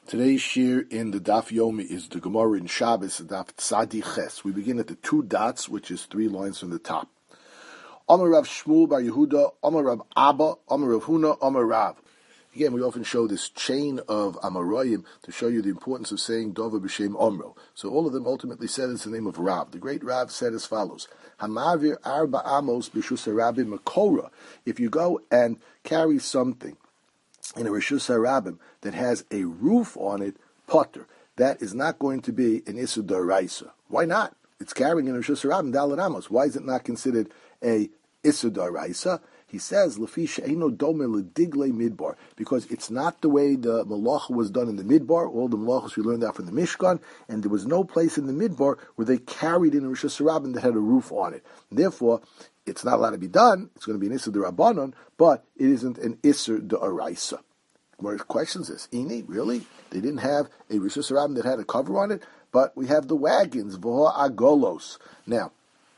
Today's shir in the Daf Yomi is the Gemara in Shabbos, Daf Tzadi Ches. We begin at the two dots, which is 3 lines from the top. Amar Rav Shmuel bar Yehuda, Amar Rav Abba, Amar Rav Huna, Amar Rav. Again, we often show this chain of Amarayim to show you the importance of saying Dova b'Shem Omro. So all of them ultimately said it's the name of Rav. The great Rav said as follows: Hamavir Arba Amos b'Shus Harabim Makora. If you go and carry something in a Rishus Harabim that has a roof on it, potter, that is not going to be an Issur D'Oraisa. Why not? It's carrying in a Rishus Harabim Dalet Amos. Why is it not considered a Issur D'Oraisa? He says, midbar, because it's not the way the malacha was done in the midbar. All the malachas we learned out from the Mishkan, and there was no place in the midbar where they carried in a Rishus Harabim that had a roof on it. Therefore, it's not allowed to be done. It's going to be an Issur D'Rabbanon, but it isn't an Issur D'Oraisa. More questions this. Ini, really? They didn't have a Rishus Harabim that had a cover on it, but we have the wagons, Voha Agolos. Now,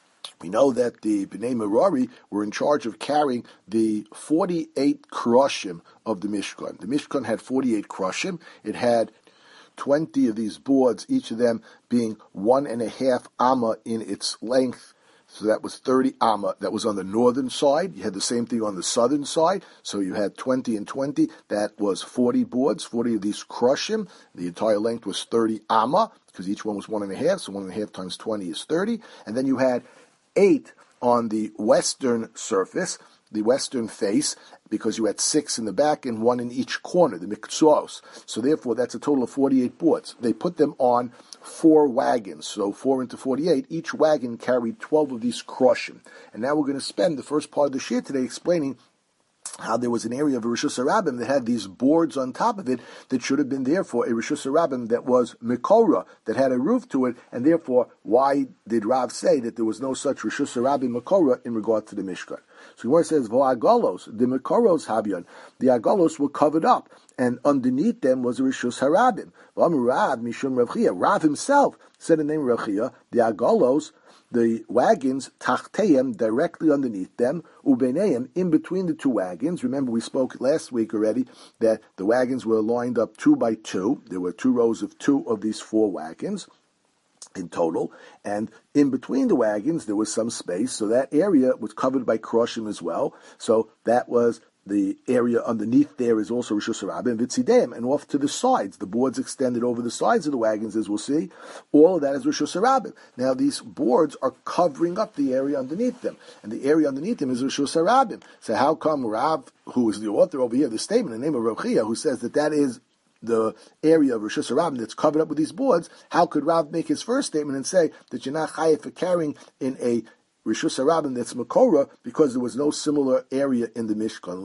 we know that the Bnei Merari were in charge of carrying the 48 kroshim of the Mishkan. The Mishkan had 48 kroshim. It had 20 of these boards, each of them being 1.5 amma in its length. So that was 30 amma. That was on the northern side. You had the same thing on the southern side. So you had 20 and 20. That was 40 boards, 40 of these kroshim. The entire length was 30 amma, because each one was 1.5. So 1.5 times 20 is 30. And then you had 8 on the western surface, the western face, because you had 6 in the back and 1 in each corner, the mikzuos. So therefore, that's a total of 48 boards. They put them on 4 wagons, so 4 into 48. Each wagon carried 12 of these kroshim. And now we're going to spend the first part of the shir today explaining how there was an area of a Rishus Harabim that had these boards on top of it that should have been there for a Rishus Harabim that was Mikora, that had a roof to it, and therefore, why did Rav say that there was no such Rishus Harabim Mikora in regard to the Mishkan? So Gemara says, V'agalos, the Mikoros Habyon, the Agalos were covered up, and underneath them was a Rishus Harabim. Rav Mishum Rav Chia, Rav himself said the name Rav Chia, the Agalos, the wagons, tachteim, directly underneath them, ubeneim, in between the 2 wagons. Remember, we spoke last week already that the wagons were lined up 2 by 2. There were 2 rows of 2 of these 4 wagons in total, and in between the wagons there was some space, so that area was covered by kroshim as well. So that was the area underneath there is also Rishus Harabim and Vitzideim, and off to the sides, the boards extended over the sides of the wagons, as we'll see. All of that is Rishus Harabim. Now these boards are covering up the area underneath them, and the area underneath them is Rishus Harabim. So how come Rav, who is the author over here of the statement, the name of Rav Chia, who says that is the area of Rishus Harabim that's covered up with these boards, how could Rav make his first statement and say that you're not chayav for carrying in a Rishus Harabim that's Makora, because there was no similar area in the Mishkan?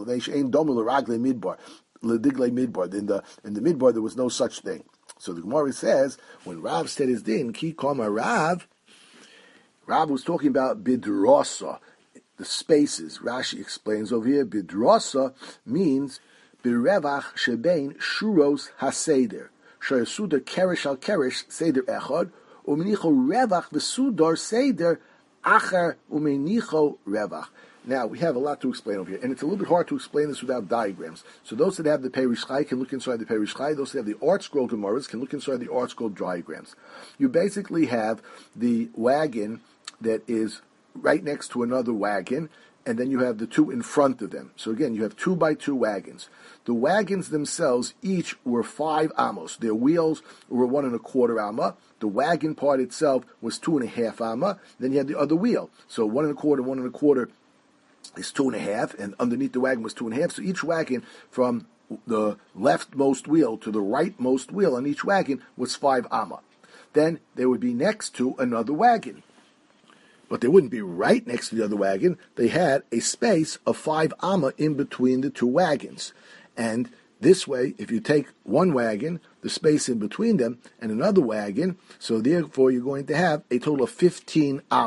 In the Midbar there was no such thing. So the Gemara says, when Rav said his din, Ki Kama Rav was talking about Bidrasa, the spaces. Rashi explains over here, Bidrasa means Birevach Shebein Shuros HaSeder. Shayasuda Keresh al Keresh Seder Echad, Umenicho Revach Vesudar Seder Acher Umenicho Revach. Now, we have a lot to explain over here, and it's a little bit hard to explain this without diagrams. So those that have the Perish Chai can look inside the Perish Chai. Those that have the Art Scroll Gemaras can look inside the Art Scroll diagrams. You basically have the wagon that is right next to another wagon, and then you have the 2 in front of them. So again, you have 2 by 2 wagons. The wagons themselves each were 5 amos. Their wheels were 1.25 amma. The wagon part itself was 2.5 amma. Then you had the other wheel. So 1.25 is 2.5, and underneath the wagon was 2.5. So each wagon, from the leftmost wheel to the rightmost wheel on each wagon, was 5 amma. Then they would be next to another wagon. But they wouldn't be right next to the other wagon. They had a space of 5 amma in between the 2 wagons. And this way, if you take one wagon, the space in between them, and another wagon, so therefore you're going to have a total of 15 amma.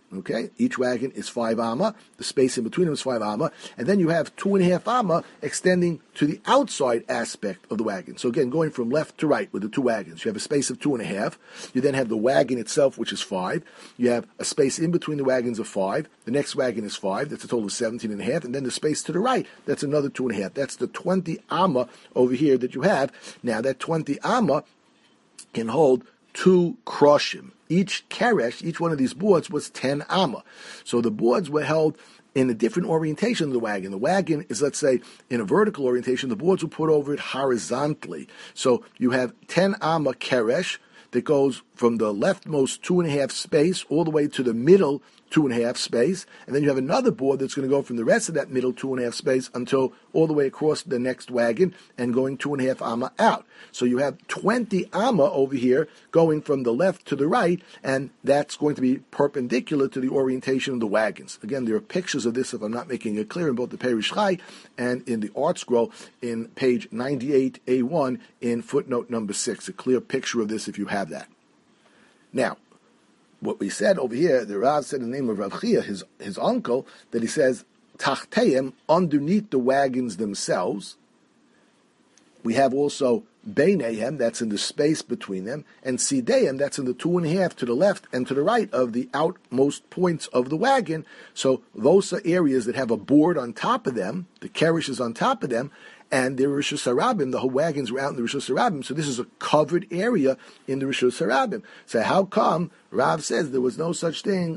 Okay, each wagon is 5 amma. The space in between them is 5 amma, and then you have 2.5 amma extending to the outside aspect of the wagon. So again, going from left to right with the two wagons, you have a space of 2.5. You then have the wagon itself, which is 5. You have a space in between the wagons of 5. The next wagon is 5. That's a total of 17.5, and then the space to the right, that's another 2.5. That's the 20 amma over here that you have. Now that 20 amma can hold 2 kroshim. Each keresh, each one of these boards was 10 amma. So the boards were held in a different orientation of the wagon. The wagon is, let's say, in a vertical orientation. The boards were put over it horizontally. So you have 10 amma keresh that goes from the leftmost 2.5 space all the way to the middle 2.5 space, and then you have another board that's going to go from the rest of that middle 2.5 space until all the way across the next wagon and going 2.5 amma out. So you have 20 amma over here going from the left to the right, and that's going to be perpendicular to the orientation of the wagons. Again, there are pictures of this, if I'm not making it clear, in both the Perish Chai and in the Art Scroll in page 98A1 in footnote number 6. A clear picture of this if you have that. Now, what we said over here, the Rav said in the name of Rav Chia, his uncle, that he says, Tachteim, underneath the wagons themselves. We have also Beinehem, that's in the space between them, and Sideim, that's in the 2.5 to the left and to the right of the outmost points of the wagon. So those are areas that have a board on top of them, the keresh is on top of them, and the Rishus Harabim, the whole wagons were out in the Rishus Harabim, so this is a covered area in the Rishus Harabim. So how come Rav says there was no such thing,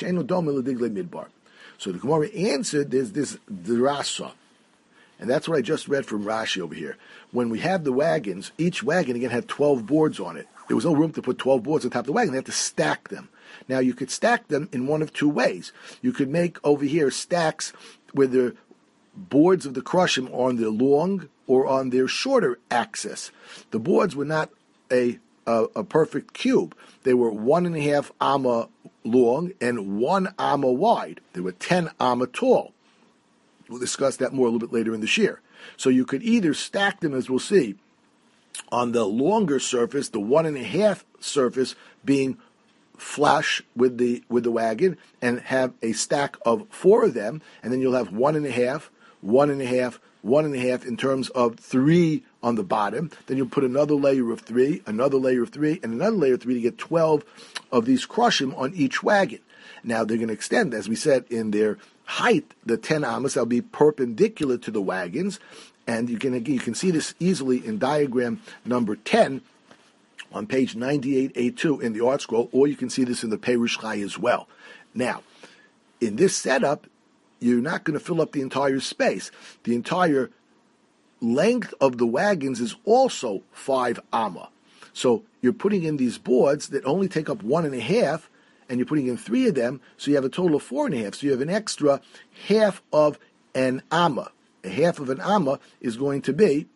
midbar? So the Gemara answered, there's this drasa, and that's what I just read from Rashi over here. When we have the wagons, each wagon again had 12 boards on it. There was no room to put 12 boards on top of the wagon. They had to stack them. Now you could stack them in one of two ways. You could make over here stacks where the boards of the Krushim are on their long or on their shorter axis. The boards were not a perfect cube. They were 1.5 amma long and 1 amma wide. They were 10 amma tall. We'll discuss that more a little bit later in the shir. So you could either stack them, as we'll see, on the longer surface, the 1.5 surface being flush with the wagon, and have a stack of 4 of them, and then you'll have 1.5, 1.5, 1.5 in terms of 3 on the bottom. Then you'll put another layer of 3, another layer of 3, and another layer of 3 to get 12 of these krushim on each wagon. Now they're going to extend, as we said, in their height, the 10 amas, that'll be perpendicular to the wagons, and you can see this easily in diagram number 10 on page 98A2 in the Art Scroll, or you can see this in the Perish Chai as well. Now, in this setup, you're not going to fill up the entire space. The entire length of the wagons is also 5 amma. So you're putting in these boards that only take up 1.5, and you're putting in 3 of them, so you have a total of 4.5. So you have an extra half of an amma. A half of an amma is going to be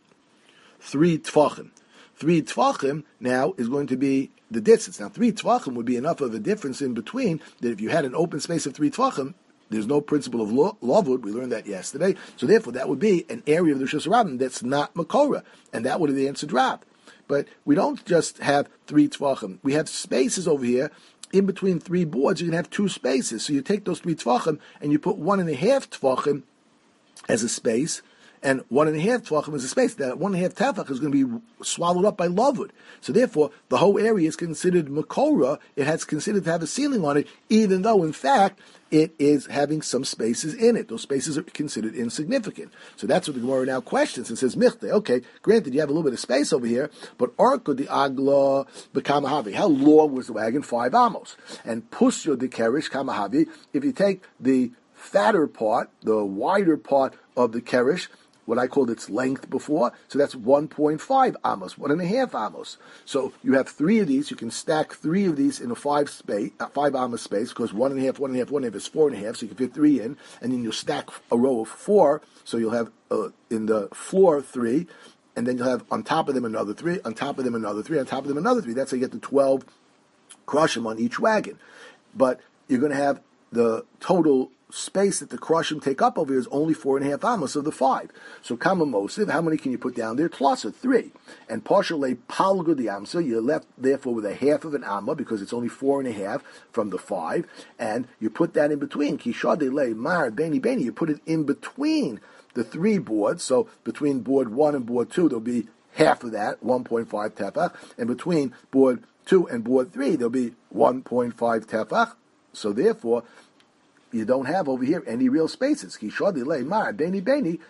3 tfachim. 3 tfachim now is going to be the distance. Now 3 tfachim would be enough of a difference in between that if you had an open space of 3 tfachim, there's no principle of lavud. We learned that yesterday. So therefore, that would be an area of the Rishus Harabim that's not makora, and that would have the answer drop. But we don't just have 3 tfachim. We have spaces over here. In between 3 boards, you can have 2 spaces. So you take those 3 tfachim and you put 1.5 tfachim as a space, and 1.5 tefachim is a space. That 1.5 tefach is going to be swallowed up by lavud. So therefore, the whole area is considered makora. It has considered to have a ceiling on it, even though, in fact, it is having some spaces in it. Those spaces are considered insignificant. So that's what the Gemara now questions and says, Michte, okay, granted you have a little bit of space over here, but arko the agla bekamahavi. How long was the wagon? 5 amos. And pusyo the kerish kamahavi. If you take the fatter part, the wider part of the kerish, what I called its length before, so that's 1.5 amos, 1.5 amos. So you have 3 of these. You can stack 3 of these in a 5 amos space, because 1.5, 1.5, 1.5 is 4.5, so you can fit 3 in, and then you'll stack a row of 4, so you'll have in the floor 3, and then you'll have on top of them another 3, on top of them another 3, on top of them another 3. That's how you get the 12 krushim on each wagon. But you're going to have the total space that the Krushim take up over here is only 4.5 amos of the 5. So Kama Mosiv, how many can you put down there? Tlasa, 3. And partially Palgu the Amsa, you're left therefore with a half of an Amma because it's only 4.5 from the 5. And you put that in between. Kishadele Mar Beni Beni, you put it in between the 3 boards. So between board 1 and board 2, there'll be half of that, 1.5 tefach. And between board 2 and board 3, there'll be 1.5 tefach. So therefore, you don't have over here any real spaces. The 1.5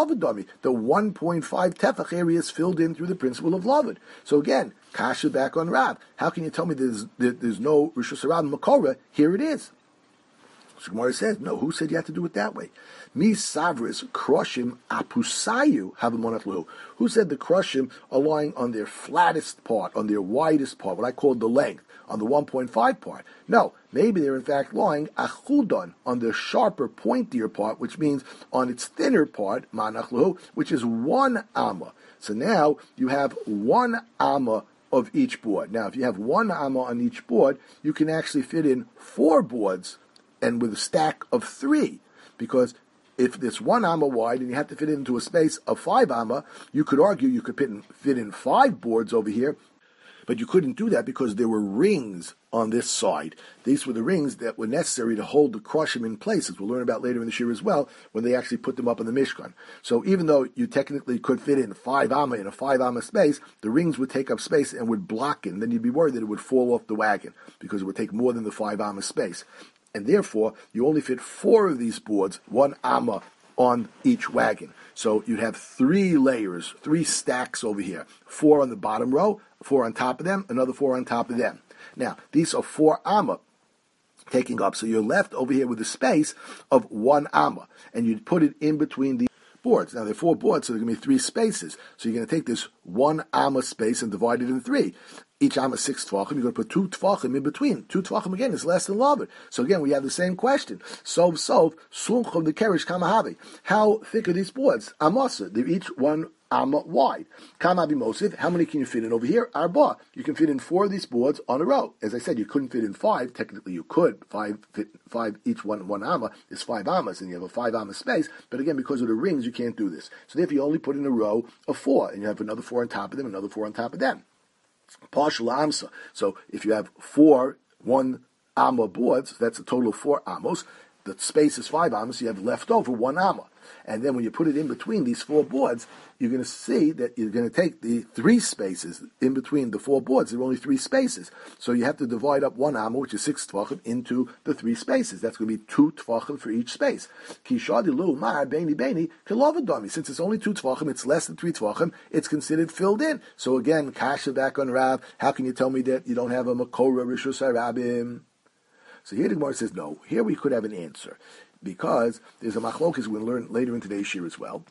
tefach area is filled in through the principle of Lavid. So again, Kasha back on Rav. How can you tell me there's no Rishus Harabim Makora? Here it is. So Gemara says, no, who said you have to do it that way? Mi savris krushim apusayu havamonatlu. Who said the krushim are lying on their flattest part, on their widest part, what I call the length, on the 1.5 part? No, maybe they're in fact lying achudon, on the sharper, pointier part, which means on its thinner part, manachlu, which is 1 amma. So now you have 1 amma of each board. Now, if you have 1 amma on each board, you can actually fit in 4 boards and with a stack of 3, because if it's 1 amma wide and you have to fit it into a space of 5 amma, you could argue you could fit in 5 boards over here, but you couldn't do that because there were rings on this side. These were the rings that were necessary to hold the krushim in place, as we'll learn about later in the shir as well, when they actually put them up in the Mishkan. So even though you technically could fit in 5 amma in a 5 amma space, the rings would take up space and would block it, and then you'd be worried that it would fall off the wagon, because it would take more than the 5 amma space. And therefore, you only fit 4 of these boards, 1 amma on each wagon. So you'd have 3 layers, 3 stacks over here. 4 on the bottom row, 4 on top of them, another 4 on top of them. Now, these are 4 amma taking up. So you're left over here with a space of 1 amma. And you'd put it in between the boards. Now, there are 4 boards, so there are going to be 3 spaces. So you're going to take this 1 amma space and divide it in 3. Each amma 6 tvachim, you're going to put 2 tvachim in between. 2 tvachim again is less than lavid. So again, we have the same question. Slumchum the kerish kamahavi. How thick are these boards? Amasa. They're each 1 amma wide. Kamabi mosif. How many can you fit in over here? Arba. You can fit in 4 of these boards on a row. As I said, you couldn't fit in 5. Technically, you could. 5 each 1 amma is 5 ammas, and you have a 5 amma space. But again, because of the rings, you can't do this. So therefore, you only put in a row of 4, and you have another 4 on top of them, another 4 on top of them. Partial amsa. So if you have 4 1 amma boards, that's a total of 4 amos. The space is 5 amos, so you have left over 1 amma. And then when you put it in between these 4 boards, you're going to see that you're going to take the 3 spaces in between the 4 boards. There are only 3 spaces. So you have to divide up 1 amma, which is 6 tvachim, into the 3 spaces. That's going to be 2 tvachim for each space. Kishadilu mar beni beni kilovadami. Since it's only 2 tvachim, it's less than 3 tvachim, it's considered filled in. So again, kasha back on Rav, how can you tell me that you don't have a makora rishus harabim? So here the Gemara says, no, here we could have an answer. Because there's a machlokes we'll learn later in today's shir as well.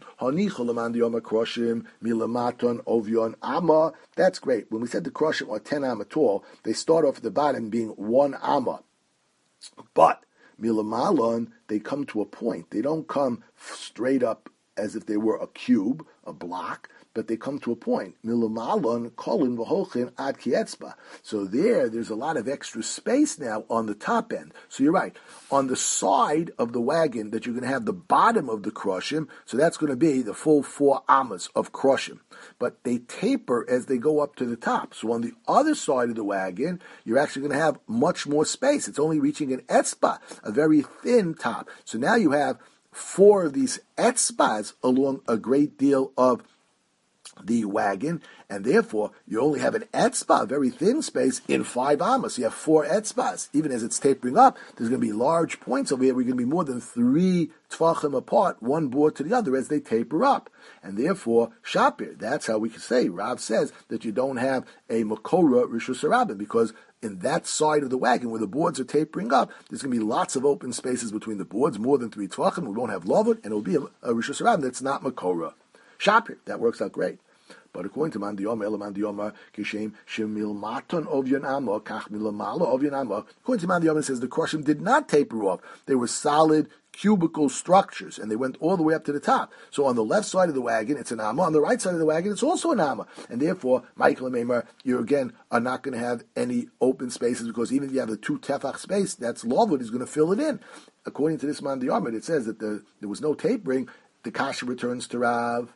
That's great. When we said the krushim are 10 amma tall, they start off at the bottom being 1 amma. But milamalon, they come to a point. They don't come straight up as if they were a cube, a block, but they come to a point. Milamalon kolin v'holchin ad kietzba. So there's a lot of extra space now on the top end. So you're right. On the side of the wagon that you're going to have the bottom of the krushim, so that's going to be the full 4 ammas of krushim. But they taper as they go up to the top. So on the other side of the wagon, you're actually going to have much more space. It's only reaching an etzba, a very thin top. So now you have 4 of these etzbas along a great deal of the wagon, and therefore you only have an etzba, a very thin space, in 5 ammas. So you have 4 etzbas. Even as it's tapering up, there's going to be large points over here where you're going to be more than 3 tvachim apart, one board to the other, as they taper up. And therefore, shapir, that's how we can say, Rav says, that you don't have a makora rishus harabim, because in that side of the wagon where the boards are tapering up, there's going to be lots of open spaces between the boards, more than 3 tvachim. We won't have lavud, and it'll be a rishus harabim that's not makora. Shapir, that works out great. But according to Mandiyoma, Mandiyoma, Kishem, Shemil Maton of Yanama, Kach Milamala of Yanama, according to Mandiyoma, it says the krushim did not taper off. They were solid cubical structures, and they went all the way up to the top. So on the left side of the wagon, it's an amma. On the right side of the wagon, it's also an amma. And therefore, Michael and Meimar, you again are not going to have any open spaces, because even if you have the 2 tefach space, that's lavud is going to fill it in. According to this man the Yarmid, it says that there was no tapering. The kasha returns to Rav.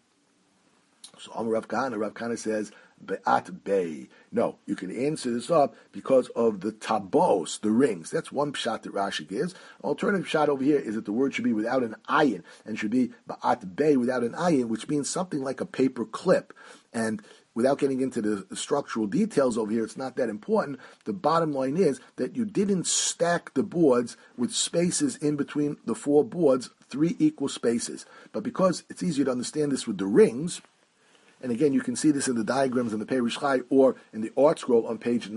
So Rav Kahana says, Be'at Bey. No, you can answer this up because of the tabos, the rings. That's one pshat that Rashi gives. Alternative pshat over here is that the word should be without an ayin, and should be Be'at Bey without an ayin, which means something like a paper clip. And without getting into the structural details over here, it's not that important. The bottom line is that you didn't stack the boards with spaces in between the 4 boards, 3 equal spaces. But because it's easier to understand this with the rings, and again, you can see this in the diagrams in the Perish Chai or in the art scroll on page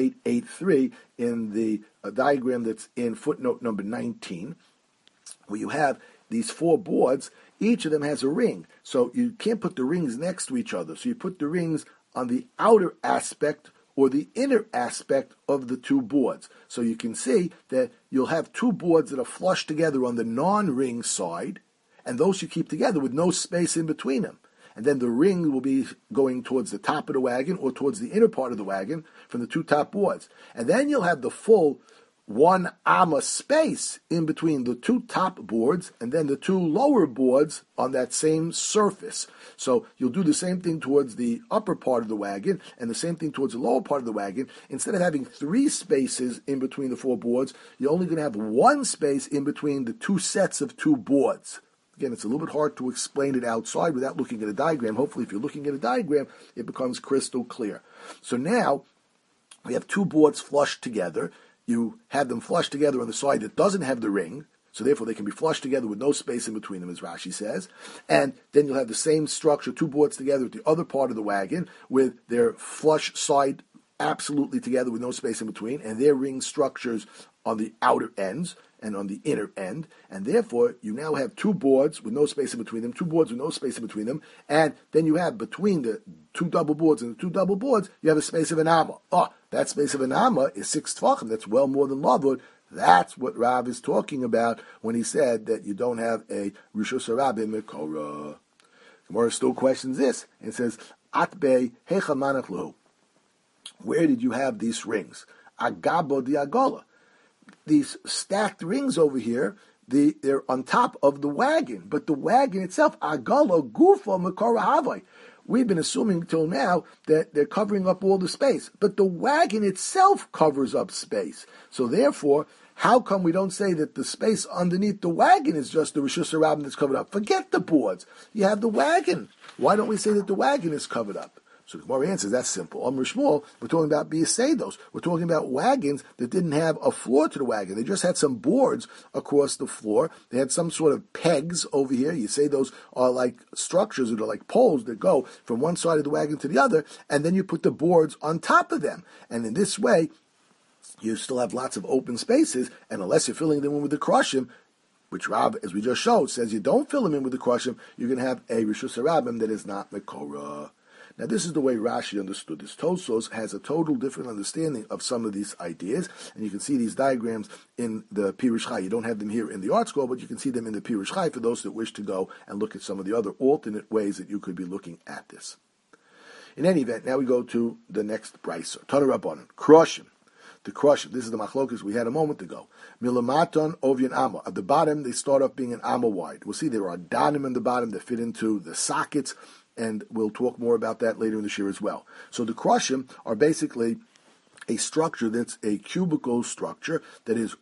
9883 in the diagram that's in footnote number 19, where you have these 4 boards. Each of them has a ring. So you can't put the rings next to each other. So you put the rings on the outer aspect or the inner aspect of the 2 boards. So you can see that you'll have 2 boards that are flush together on the non-ring side, and those you keep together with no space in between them. And then the ring will be going towards the top of the wagon or towards the inner part of the wagon from the 2 top boards. And then you'll have the full 1 amma space in between the 2 top boards and then the 2 lower boards on that same surface. So you'll do the same thing towards the upper part of the wagon and the same thing towards the lower part of the wagon. Instead of having 3 spaces in between the 4 boards, you're only going to have 1 space in between the 2 sets of 2 boards. Again, it's a little bit hard to explain it outside without looking at a diagram. Hopefully, if you're looking at a diagram, it becomes crystal clear. So now, we have 2 boards flushed together. You have them flushed together on the side that doesn't have the ring, so therefore they can be flushed together with no space in between them, as Rashi says. And then you'll have the same structure, 2 boards together at the other part of the wagon, with their flush side absolutely together with no space in between, and their ring structures on the outer ends and on the inner end, and therefore you now have 2 boards with no space in between them, 2 boards with no space in between them, and then you have between the 2 double boards and the 2 double boards, you have a space of an amma. That space of an amma is 6 tefachim. That's well more than lavud. That's what Rav is talking about when he said that you don't have a Rishus HaRabim Mekora. Gemara still questions this, and says, Atbei hecha manach lahu. Where did you have these rings? Agabo di agola. These stacked rings over here, they're on top of the wagon, but the wagon itself, agalo gufa mekora havai. We've been assuming till now that they're covering up all the space, but the wagon itself covers up space. So therefore, how come we don't say that the space underneath the wagon is just the Rishus HaRabim that's covered up? Forget the boards. You have the wagon. Why don't we say that the wagon is covered up? So the Gemara answers, that's simple. Amr Shmuel, we're talking about biyasedos. We're talking about wagons that didn't have a floor to the wagon. They just had some boards across the floor. They had some sort of pegs over here. You say those are like structures that are like poles that go from one side of the wagon to the other, and then you put the boards on top of them. And in this way, you still have lots of open spaces, and unless you're filling them in with the crushim, which Rav, as we just showed, says you don't fill them in with the crushim, you're going to have a Rishus HaRabim that is not Mekorah. Now, this is the way Rashi understood this. Tosfos has a total different understanding of some of these ideas, and you can see these diagrams in the Pirush Chai. You don't have them here in the art scroll, but you can see them in the Pirush Chai for those that wish to go and look at some of the other alternate ways that you could be looking at this. In any event, now we go to the next brayso. Tana Rabbanan, Krushim. The Krushim, this is the machlokas we had a moment ago. Milamaton ovyan amma. At the bottom, they start off being an amma wide. We'll see there are danim in the bottom that fit into the sockets, and we'll talk more about that later in the shir as well. So the krushim are basically a structure that's a cubical structure that is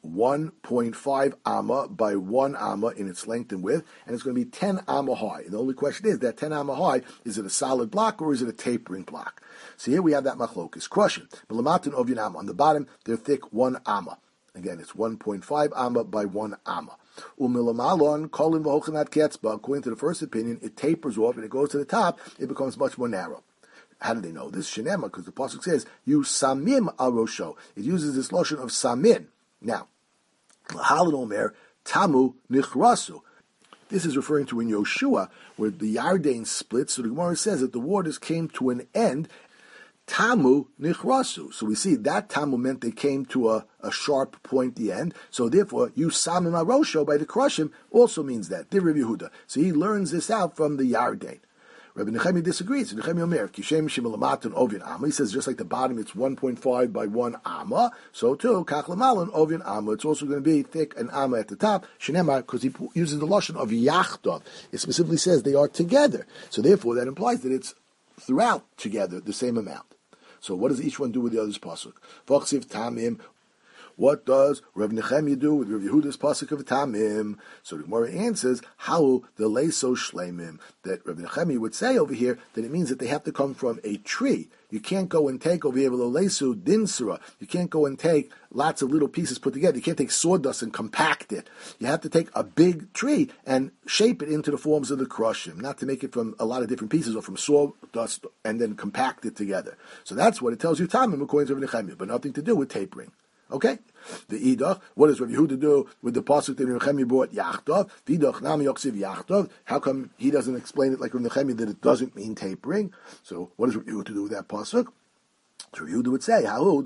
1.5 amma by 1 amma in its length and width, and it's going to be 10 amma high. And the only question is, that 10 amma high, is it a solid block or is it a tapering block? So here we have that machlokes. Krushim, milamatin ovyan amma. On the bottom, they're thick 1 amma. Again, it's 1.5 amma by 1 amma. Umilamalon, kolin v'hochanat ketzba. According to the first opinion, it tapers off and it goes to the top. It becomes much more narrow. How do they know this? Shenema, because the pasuk says, "You samim al rosho." It uses this lotion of samin. Now, lahalin omer tamu nichrasu. This is referring to in Yoshua, where the Yarden split. So the Gemara says that the waters came to an end, tamu nichrasu. So we see that tamu meant they came to a sharp point at the end. So therefore, you samim arosho by the crushim also means that. Divrei Yehuda. So he learns this out from the Yarden. Rabbi Nechemi disagrees. Nechemi Omer, Kishem Shimalamatan Ovin Amma. He says just like the bottom, it's 1.5 by 1 Amma. So too, Kach Lamalan Ovin Amma. It's also going to be thick and Amma at the top. Shenema, because he uses the lashon of Yachtov. It specifically says they are together. So therefore, that implies that it's throughout together the same amount. So what does each one do with the other's pasuk? V'chsiv Tamim. What does Rav Nechemia do with Rav Yehuda's pasuk of Tamim? So the Gemara answers, how the leiso shleimim, that Rav Nechemia would say over here that it means that they have to come from a tree. You can't go and take over here leisu dinsura. You can't go and take lots of little pieces put together. You can't take sawdust and compact it. You have to take a big tree and shape it into the forms of the crushim, not to make it from a lot of different pieces or from sawdust and then compact it together. So that's what it tells you Tamim according to Rav Nechemia, but nothing to do with tapering. Okay? The Idach, what does Rav Yehuda do with the pasuk that Rav Nechemia brought Yachtov? Vidach Nami Yoksiv Yachtov. How come he doesn't explain it like Rav Nechemia that it doesn't mean tapering? So what does Rav Yehuda do with that pasuk? So Rav Yehuda would say,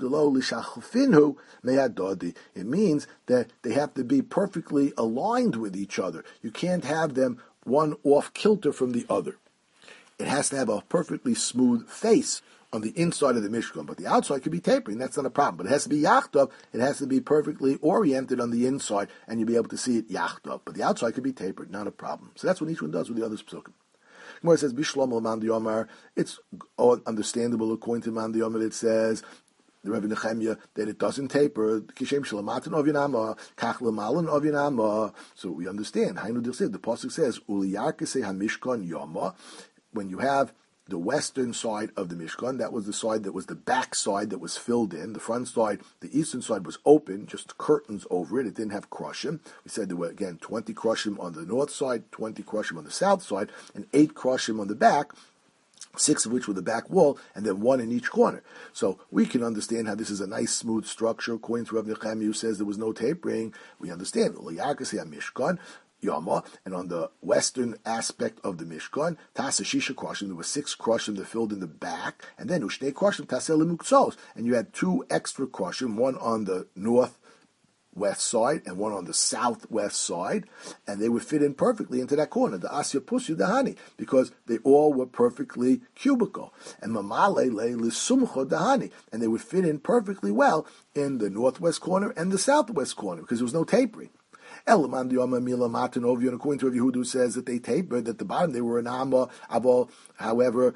it means that they have to be perfectly aligned with each other. You can't have them one off kilter from the other. It has to have a perfectly smooth face on the inside of the Mishkan, but the outside could be tapering. That's not a problem. But it has to be Yachtov. It has to be perfectly oriented on the inside, and you'll be able to see it Yachtov. But the outside could be tapered, not a problem. So that's what each one does with the other psukim. Gemara says, Bishlomo Man Yomar. It's understandable according to Man Yomar. It says, the Rebbe Nechemia, that it doesn't taper. Kishem Shalamatin Ovinama, Kach Lamalan Ovinama. So we understand. Hainu Dirsid. The pasuk says, Uliyarkese HaMishkan Yoma. When you have the western side of the Mishkan, that was the side that was the back side that was filled in. The front side, the eastern side was open, just curtains over it. It didn't have krushim. We said there were, again, 20 krushim on the north side, 20 krushim on the south side, and 8 krushim on the back, 6 of which were the back wall, and then 1 in each corner. So we can understand how this is a nice, smooth structure. According to Rav Nechemia, who says there was no tapering, we understand. Mishkan, Yama, and on the western aspect of the Mishkan, Tasa Shisha Krushim, there were 6 Krushim that filled in the back, and then Ushne Krushim Tasel Muktzos, and you had 2 extra Krushim, one on the northwest side and one on the southwest side, and they would fit in perfectly into that corner, the Asya Pusyu Dahani, because they all were perfectly cubical. And Mamale Le Lisumcho Dahani, and they would fit in perfectly well in the northwest corner and the southwest corner, because there was no tapering. According to Rav Yehuda, says that they tapered at the bottom. They were an amma avol. However,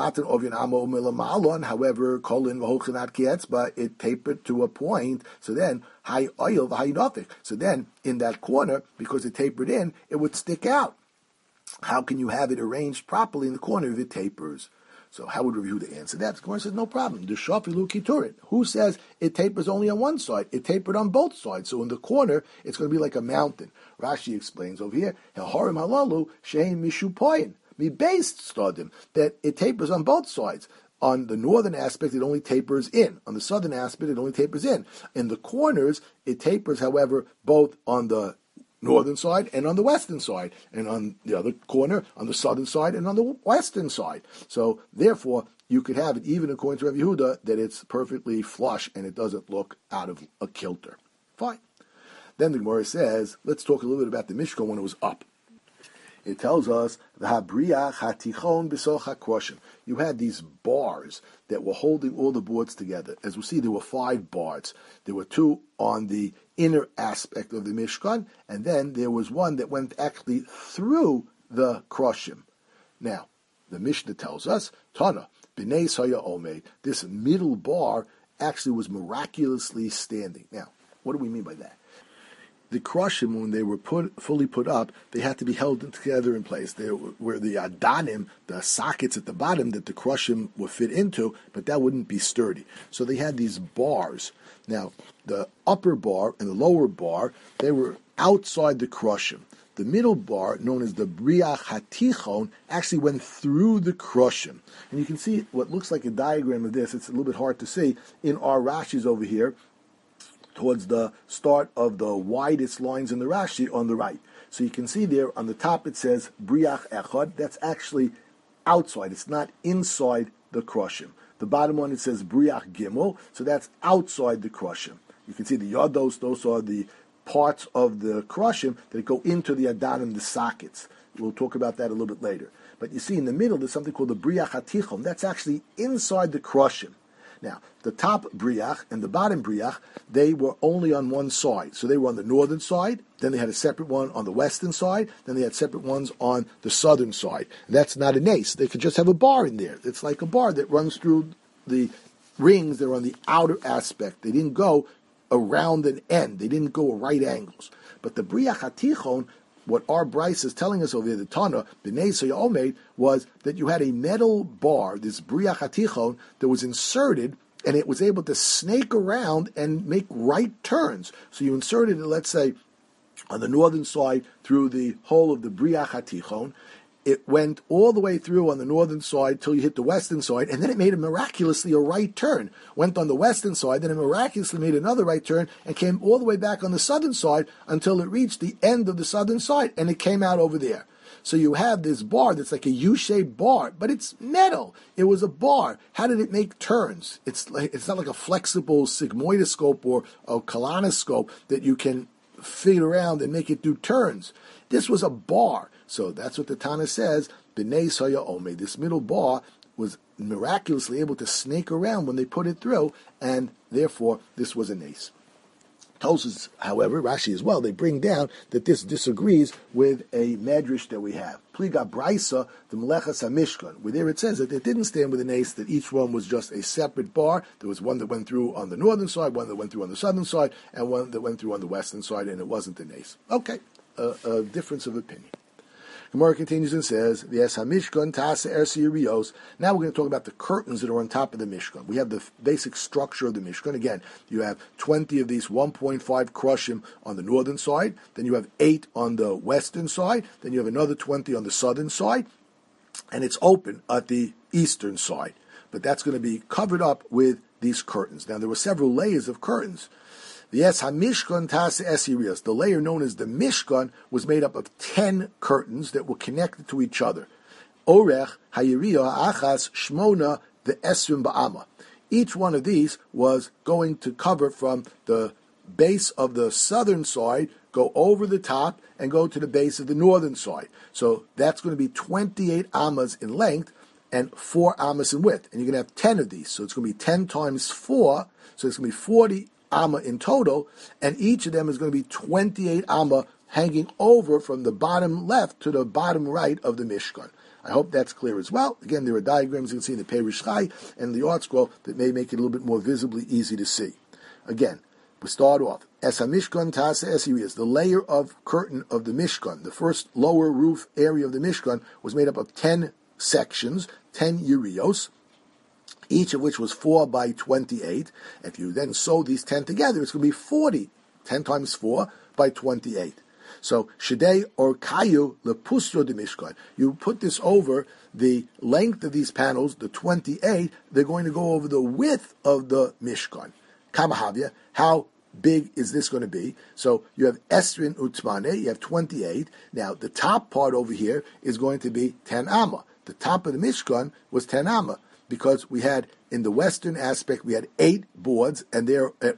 it tapered to a point. So then, so then in that corner, because it tapered in, it would stick out. How can you have it arranged properly in the corner if it tapers? So how would Rav Yehuda answer that? The Gemara says, no problem. The shafilu kiturin. Who says it tapers only on one side? It tapered on both sides. So in the corner, it's going to be like a mountain. Rashi explains over here, Harim halalu shein mishupoyin. Mi based stadim, that it tapers on both sides. On the northern aspect, it only tapers in. On the southern aspect, it only tapers in. In the corners, it tapers, however, both on the northern side and on the western side, and on the other corner, on the southern side and on the western side. So, therefore, you could have it, even according to Rav Yehuda, that it's perfectly flush and it doesn't look out of a kilter. Fine. Then the Gemara says, let's talk a little bit about the Mishkan when it was up. It tells us, "V'habriach hatichon b'soch hakroshim." You had these bars that were holding all the boards together. As we see, there were 5 bars. There were 2 on the inner aspect of the Mishkan, and then there was one that went actually through the kroshim. Now, the Mishnah tells us, Tana, b'nei Saya Omed, this middle bar actually was miraculously standing. Now, what do we mean by that? The krushim, when they were fully put up, they had to be held together in place. There were the adanim, the sockets at the bottom that the krushim would fit into, but that wouldn't be sturdy. So they had these bars. Now, the upper bar and the lower bar, they were outside the krushim. The middle bar, known as the briach hatichon, actually went through the krushim. And you can see what looks like a diagram of this. It's a little bit hard to see in our Rashis over here, towards the start of the widest lines in the Rashi on the right. So you can see there on the top it says Briach Echad. That's actually outside. It's not inside the Krushim. The bottom one, it says Briach Gimel, so that's outside the Krushim. You can see the Yados, those are the parts of the Krushim that go into the Adanim, the sockets. We'll talk about that a little bit later. But you see in the middle, there's something called the Briach HaTichon. That's actually inside the Krushim. Now, the top Briach and the bottom Briach, they were only on one side. So they were on the northern side, then they had a separate one on the western side, then they had separate ones on the southern side. And that's not a nace. They could just have a bar in there. It's like a bar that runs through the rings that are on the outer aspect. They didn't go around an end. They didn't go at right angles. But the Briach HaTichon, what our Bryce is telling us over there, the Tana, B'nai Soya Omeid, was that you had a metal bar, this Briach HaTichon, that was inserted, and it was able to snake around and make right turns. So you inserted it, let's say, on the northern side through the hole of the Briach HaTichon. It went all the way through on the northern side till you hit the western side, and then it made miraculously a right turn. Went on the western side, then it miraculously made another right turn, and came all the way back on the southern side until it reached the end of the southern side, and it came out over there. So you have this bar that's like a U-shaped bar, but it's metal. It was a bar. How did it make turns? It's not like a flexible sigmoidoscope or a colonoscope that you can fit around and make it do turns. This was a bar. So that's what the Tana says, B'nai Soya Omeid. This middle bar was miraculously able to snake around when they put it through, and therefore this was a nace. Tosfos, however, Rashi as well, they bring down that this disagrees with a medrash that we have. Pliga Braisa, the Melechas HaMishkan, where there it says that it didn't stand with a nace, that each one was just a separate bar. There was one that went through on the northern side, one that went through on the southern side, and one that went through on the western side, and it wasn't a nace. Okay, a difference of opinion. Gemara continues and says, "V'es hamishkan tasa ersi yiriyos." Now we're going to talk about the curtains that are on top of the Mishkan. We have the basic structure of the Mishkan. Again, you have 20 of these 1.5 krushim on the northern side. Then you have 8 on the western side. Then you have another 20 on the southern side, and it's open at the eastern side. But that's going to be covered up with these curtains. Now there were several layers of curtains. Yes, HaMishkan Tase Esirias, the layer known as the Mishkan, was made up of 10 curtains that were connected to each other. Orech Hayiriya Achas Shmona the Esrim Ba'ama. Each one of these was going to cover from the base of the southern side, go over the top, and go to the base of the northern side. So that's going to be 28 amas in length and 4 amas in width. And you're going to have 10 of these. So it's going to be 10 times 4, so it's going to be 40 amma in total, and each of them is going to be 28 amma hanging over from the bottom left to the bottom right of the Mishkan. I hope that's clear as well. Again, there are diagrams you can see in the Perish Chai and the art scroll that may make it a little bit more visibly easy to see. Again, we start off. Es HaMishkan Tase Esirias, the layer of curtain of the Mishkan, the first lower roof area of the Mishkan, was made up of 10 sections, 10 yirios, each of which was 4 by 28. If you then sew these 10 together, it's going to be 40. 10 times 4 by 28. So, Shidei or Kayu Lepustro de Mishkan. You put this over the length of these panels, the 28, they're going to go over the width of the Mishkan. Kamahavya, how big is this going to be? So, you have Esrin Utmane, you have 28. Now, the top part over here is going to be 10 amma. The top of the Mishkan was 10 amma, because we had, in the western aspect, we had 8 boards, and they're at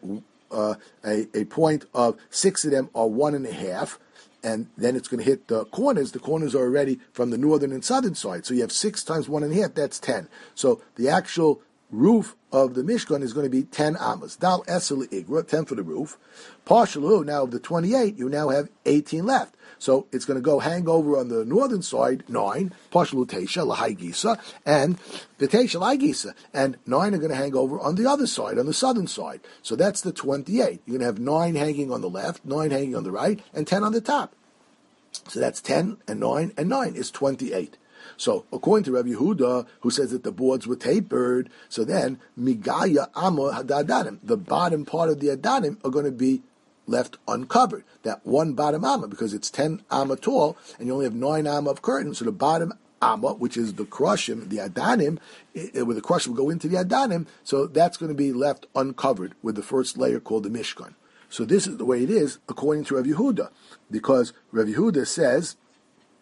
a point of 6 of them are 1.5, and then it's going to hit the corners. The corners are already from the northern and southern side. So you have 6 times 1.5, that's 10. So the actual roof of the Mishkan is going to be 10 amas. Dal esel igra, 10 for the roof. Partial, now of the 28, you now have 18 left. So it's going to go hang over on the northern side, 9, partial teisha, lahai gisa, and the teisha, lahai gisa, and 9 are going to hang over on the other side, on the southern side. So that's the 28. You're going to have 9 hanging on the left, 9 hanging on the right, and 10 on the top. So that's 10 and 9 is 28. So, according to Rabbi Yehuda, who says that the boards were tapered, so then, Migaya Amma Hadadanim, the bottom part of the Adanim are going to be left uncovered. That one bottom amma, because it's 10 amma tall, and you only have 9 amma of curtain, so the bottom amma, which is the krushim, the Adanim, where the krushim will go into the Adanim, so that's going to be left uncovered with the first layer called the Mishkan. So this is the way it is, according to Rabbi Yehuda, because Rabbi Yehuda says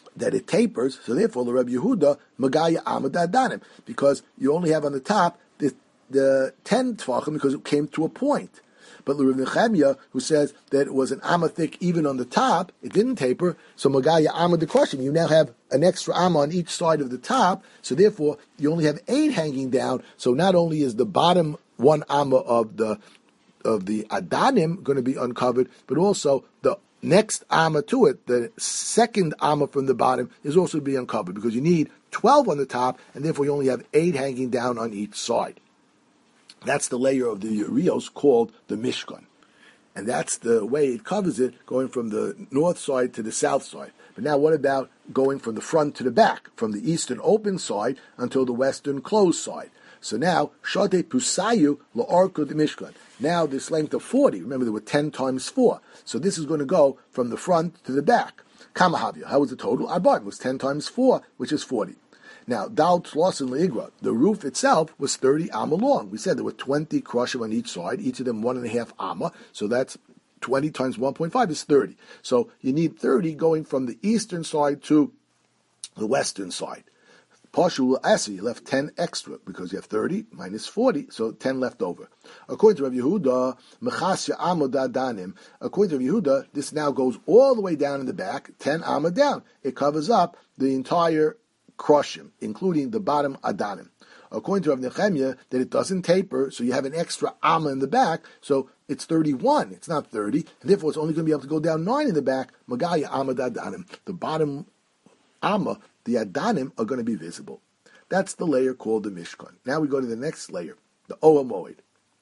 that it tapers, so therefore the Rabbi Yehuda Magaya Amad Adanim, because you only have on the top the 10 Tvachim because it came to a point. But the Rabbi Nechemia, who says that it was an Amma thick even on the top, it didn't taper, so Magaya Amad Dekoshim, you now have an extra Amma on each side of the top, so therefore you only have 8 hanging down, so not only is the bottom 1 Amma of the Adanim going to be uncovered, but also the next Amma to it, the second Amma from the bottom, is also to be uncovered, because you need 12 on the top, and therefore you only have 8 hanging down on each side. That's the layer of the Rios called the Mishkan. And that's the way it covers it, going from the north side to the south side. But now what about going from the front to the back, from the eastern open side until the western closed side? So now, Shate Pusayu La'arko the Mishkan. Now this length of 40, remember there were 10 times 4. So this is going to go from the front to the back. Kamahavya, how was the total? Arba'im was 10 times 4, which is 40. Now, Dal Tlos and Leigra, the roof itself was 30 amma long. We said there were 20 kroshim on each side, each of them 1.5 amma, so that's 20 times 1.5 is 30. So you need 30 going from the eastern side to the western side. Pashul Asi, you left 10 extra, because you have 30 minus 40, so 10 left over. According to Rav Yehuda, Mechasya Amod Adanim, according to Rav Yehuda, this now goes all the way down in the back, 10 amma down. It covers up the entire Kroshim, including the bottom Adanim. According to Rav Nechemia, that it doesn't taper, so you have an extra Amma in the back, so it's 31, it's not 30, and therefore it's only going to be able to go down 9 in the back, Magaya Amma Adanim. The bottom Amma, the Adanim, are going to be visible. That's the layer called the Mishkan. Now we go to the next layer, the Ohel Moed.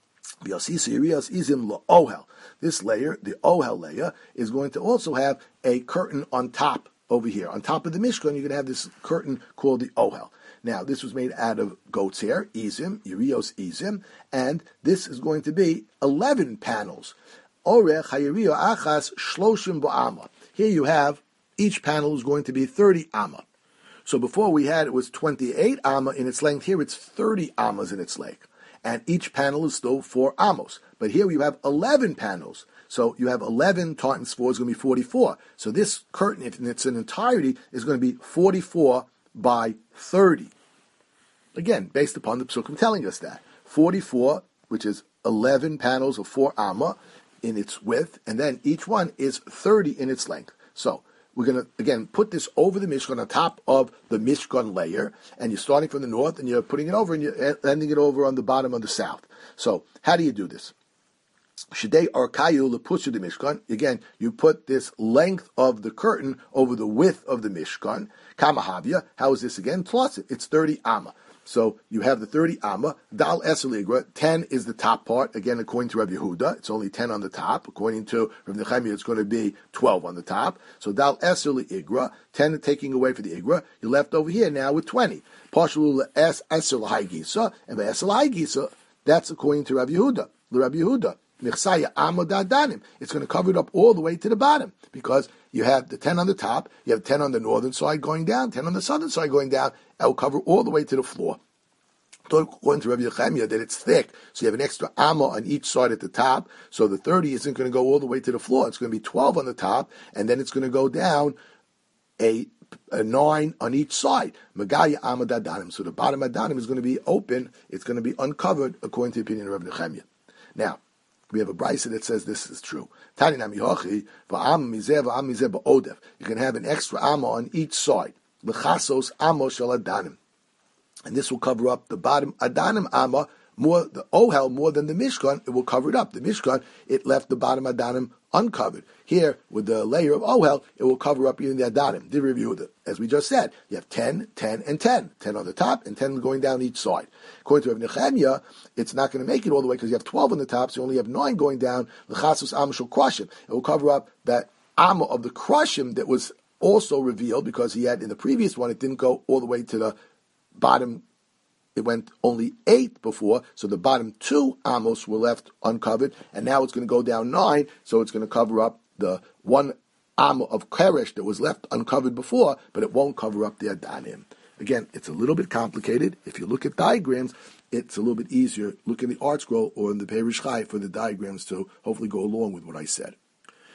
This layer, the Ohel layer, is going to also have a curtain on top over here. On top of the Mishkan, you're going to have this curtain called the Ohel. Now, this was made out of goat's hair, Izim, Urios Izim, and this is going to be 11 panels. Orech Hayiriyo Achas Shloshim Ba'ama. Here you have, each panel is going to be 30 amma. So before we had, it was 28 amma in its length. Here it's 30 ammas in its length. And each panel is still 4 amos. But here you have 11 panels. So you have 11 times 4 is going to be 44. So this curtain, in its entirety, is going to be 44 by 30. Again, based upon the Psukim telling us that. 44, which is 11 panels of 4 amma in its width, and then each one is 30 in its length. So we're going to, again, put this over the Mishkan, on top of the Mishkan layer, and you're starting from the north, and you're putting it over, and you're ending it over on the bottom of the south. So how do you do this? Shidei Arkayu Lepushu the Mishkan. Again, you put this length of the curtain over the width of the Mishkan. Kamahavya. How is this again? Plus it's 30 amma. So you have the 30 amma. Dal Eseligra. 10 is the top part. Again, according to Rabbi Yehuda, it's only 10 on the top. According to Rabbi Nechemia, it's going to be 12 on the top. So Dal Eseligra. 10 taking away for the Igra. You're left over here now with 20. Partial Es Eselhaigisa. And by Eselhaigisa, that's according to Rabbi Yehuda. The Rabbi Yehuda. It's going to cover it up all the way to the bottom, because you have the 10 on the top, you have 10 on the northern side going down, 10 on the southern side going down. It will cover all the way to the floor. According to Rabbi Yechemia, that it's thick, so you have an extra amma on each side at the top, so the 30 isn't going to go all the way to the floor. It's going to be 12 on the top, and then it's going to go down a 9 on each side. Magaya amma dadanim. So the bottom adanim is going to be open, it's going to be uncovered, according to the opinion of Rabbi Yechemia. Now, we have a brisa that says this is true. You can have an extra amma on each side. And this will cover up the bottom adanim amma, more the ohel, more than the mishkan. It will cover it up. The mishkan, it left the bottom adanim uncovered. Here, with the layer of ohel, it will cover up even the adanim. The review, as we just said, you have 10, 10, and 10. 10 on the top, and 10 going down each side. According to Rabbi Nechemia, it's not going to make it all the way, because you have 12 on the top, so you only have 9 going down. L'chasus amma shel krashim. It will cover up that amma of the krashim that was also revealed, because he had, in the previous one, it didn't go all the way to the bottom. It went only 8 before, so the bottom 2 amos were left uncovered, and now it's going to go down 9, so it's going to cover up the 1 amma of keresh that was left uncovered before, but it won't cover up the adanim. Again, it's a little bit complicated. If you look at diagrams, it's a little bit easier. Look in the art scroll or in the Perish Chai for the diagrams to hopefully go along with what I said.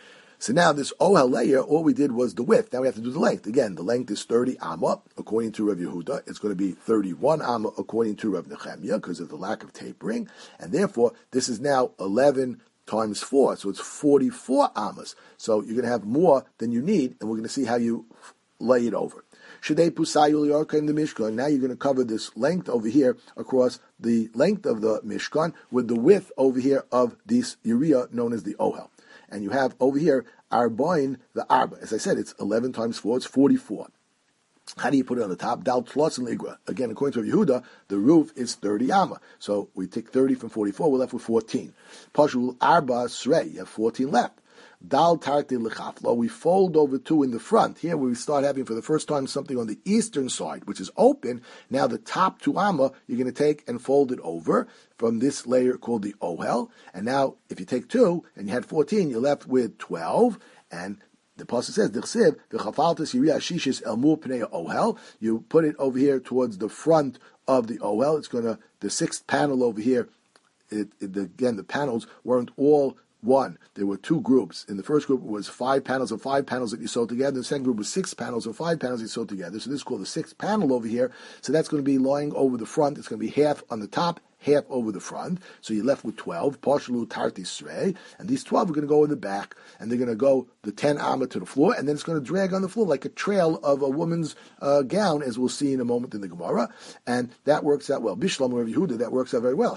So now this ohel layer, all we did was the width. Now we have to do the length. Again, the length is 30 amma, according to Rav Yehuda. It's going to be 31 amma, according to Rav Nechemia, because of the lack of tapering. And therefore, this is now 11 times 4, so it's 44 ammas. So you're going to have more than you need, and we're going to see how you lay it over. Shadei Pusayul Yarka in the Mishkan. Now you're going to cover this length over here across the length of the Mishkan with the width over here of this area known as the ohel. And you have over here Arbain, the Arba. As I said, it's 11 times 4, it's 44. How do you put it on the top? Dal Tlos and Ligra. Again, according to Yehuda, the roof is 30 amma. So we take 30 from 44, we're left with 14. Pashul Arba Srei, you have 14 left. Dal Tarti Lechaflo, we fold over 2 in the front. Here we start having for the first time something on the eastern side, which is open. Now the top 2 amma, you're going to take and fold it over from this layer called the ohel. And now if you take 2 and you had 14, you're left with 12. And the pasuk says, "D'chsev v'chafaltas yiriyah shishis el mur pnei ohel." You put it over here towards the front of the ohel. It's going to the 6th panel over here. Again, the panels weren't all one. There were 2 groups. In the first group, it was 5 panels of 5 panels that you sewed together. The second group was 6 panels of 5 panels that you sewed together. So this is called the 6th panel over here. So that's going to be lying over the front. It's going to be half on the top, half over the front. So you're left with 12. Parshalu tarti srei. And these 12 are going to go in the back. And they're going to go the 10 amma to the floor. And then it's going to drag on the floor like a trail of a woman's gown, as we'll see in a moment in the Gemara. And that works out well. Bishlam or Yehuda, that works out very well.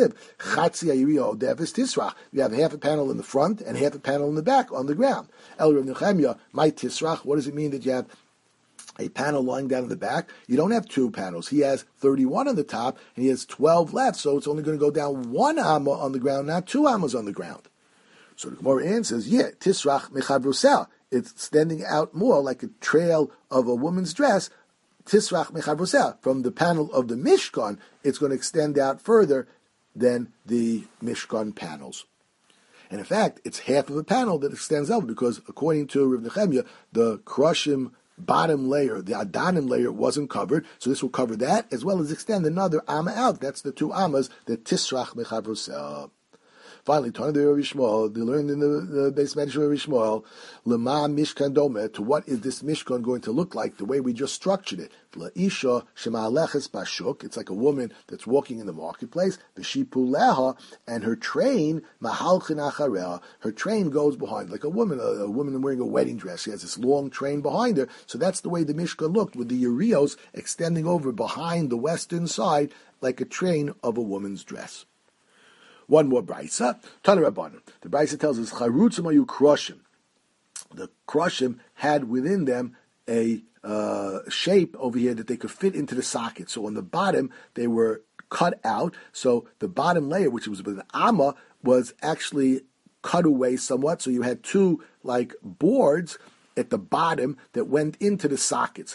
You have half a panel in the front and half a panel in the back on the ground. El Rav Nechemia, my tisrach, what does it mean that you have a panel lying down in the back? You don't have 2 panels. He has 31 on the top, and he has 12 left, so it's only going to go down 1 amma on the ground, not 2 ammas on the ground. So the Gemara answers, yeah, tisrach mechavrosel. It's extending out more like a trail of a woman's dress. Tisrach mechavrosel. From the panel of the Mishkan, it's going to extend out further than the Mishkan panels. And in fact, it's half of a panel that extends out, because according to Rav Nechemia, the Krushim bottom layer, the Adanim layer, wasn't covered, so this will cover that, as well as extend another amma out. That's the 2 ammas, the Tisrach Mechavrosel. Finally, Tana de Rav Yishmael, they learned in the base medrash of Rav Yishmael, Lema Mishkan Domet, to what is this Mishkan going to look like, the way we just structured it. La'isha Shema'aleches Bashuk, it's like a woman that's walking in the marketplace, V'shipuleha, and her train, Mahalchin Achareha, her train goes behind, like a woman wearing a wedding dress. She has this long train behind her, so that's the way the Mishkan looked, with the Yerios extending over behind the western side, like a train of a woman's dress. One more brisa. Tana Rabbanan. The brisa tells us charutzim ayu krushim. The krushim had within them a shape over here that they could fit into the socket. So on the bottom they were cut out. So the bottom layer, which was with an amma, was actually cut away somewhat. So you had 2 like boards at the bottom that went into the sockets.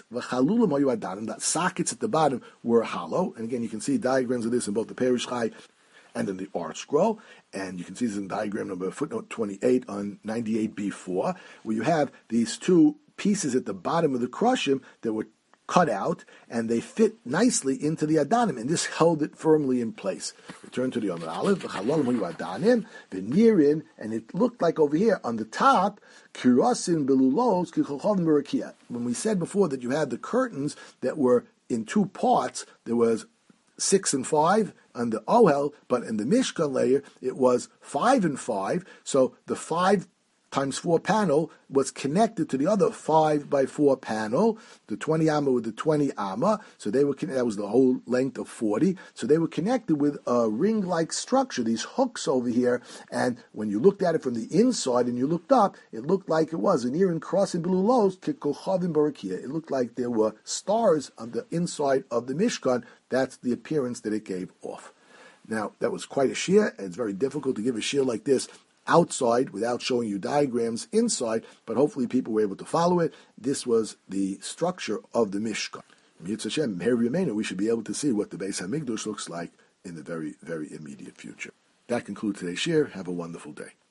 The sockets at the bottom were hollow. And again, you can see diagrams of this in both the Perish Chai and in the art scroll, and you can see this in diagram number footnote 28 on 98b4, where you have these 2 pieces at the bottom of the krushim that were cut out, and they fit nicely into the Adanim, and this held it firmly in place. Return to the Yom Aleph, the Nirin, and it looked like over here on the top, Kirasin Belulos, Kicholchovim Barakia. When we said before that you had the curtains that were in 2 parts, there was 6 and 5 on the ohel, but in the Mishkan layer it was 5 and 5. So the 5 times 4 panel was connected to the other 5 by 4 panel, the 20 amma with the 20 amma. So they were that was the whole length of 40. So they were connected with a ring-like structure, these hooks over here. And when you looked at it from the inside and you looked up, it looked like it was an Irin crossing belulos kikochavim barakia. It looked like there were stars on the inside of the Mishkan. That's the appearance that it gave off. Now, that was quite a shir, and it's very difficult to give a shir like this outside without showing you diagrams inside, but hopefully people were able to follow it. This was the structure of the Mishkan. We should be able to see what the Beis HaMikdash looks like in the very, very immediate future. That concludes today's shir. Have a wonderful day.